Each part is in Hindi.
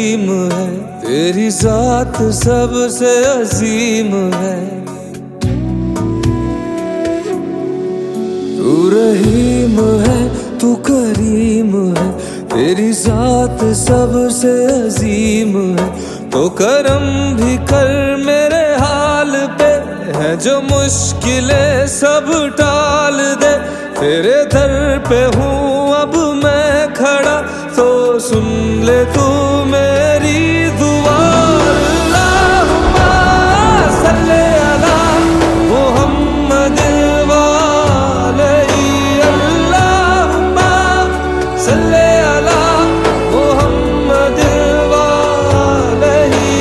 करीम है, तेरी जात सबसे अजीम है। तू रहीम है, तू करीम है, तेरी जात सबसे अजीम है। तो करम भी कर मेरे हाल पे, है जो मुश्किलें सब टाल दे। तेरे दर पे हूँ अब मैं खड़ा, तो सुन ले तू मेरी दुआ। अल्लाहुम्मा सल्ले अला मुहम्मद व अलैहि, अल्लाहुम्मा सल्ले अला मुहम्मद व अलैहि।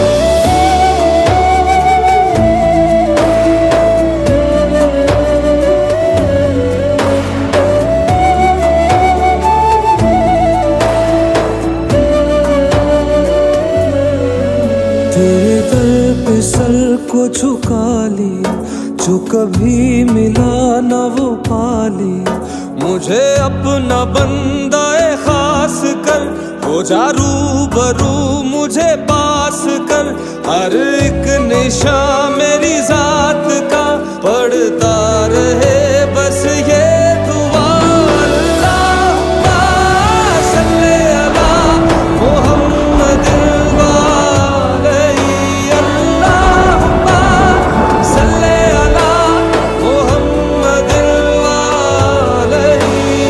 तेरे दर पे सर को झुका लिया, जो कभी मिला न वो पा लिया। मुझे अपना बंदा खास कर, हो जा रूबरू मुझे पास कर। हर एक निशान मेरी जात का पढ़ता रहे बस ये दुआ। अल्लाहुम्मा सल्ले अला मुहम्मद व अलैहि, अल्लाहुम्मा सल्ले अला मुहम्मद व अलैहि।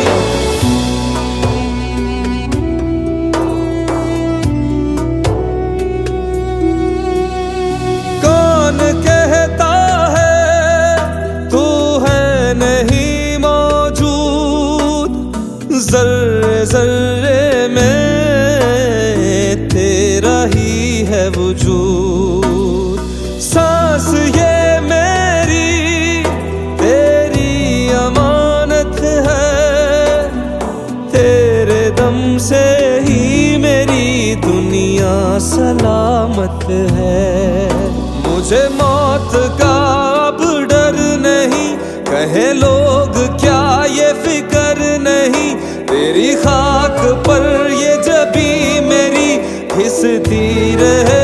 कौन कहता है तू है नहीं मौजूद, जर्रे जर्रे में तेरा ही है वजूद। सांस ये मेरी तेरी अमानत है, तेरे दम से ही मेरी दुनिया सलामत है। मुझे मौत का अब डर नहीं, कहे लोग क्या ये फिक्र नहीं। तेरी खाक पर ये जबी मेरी घिसती रहे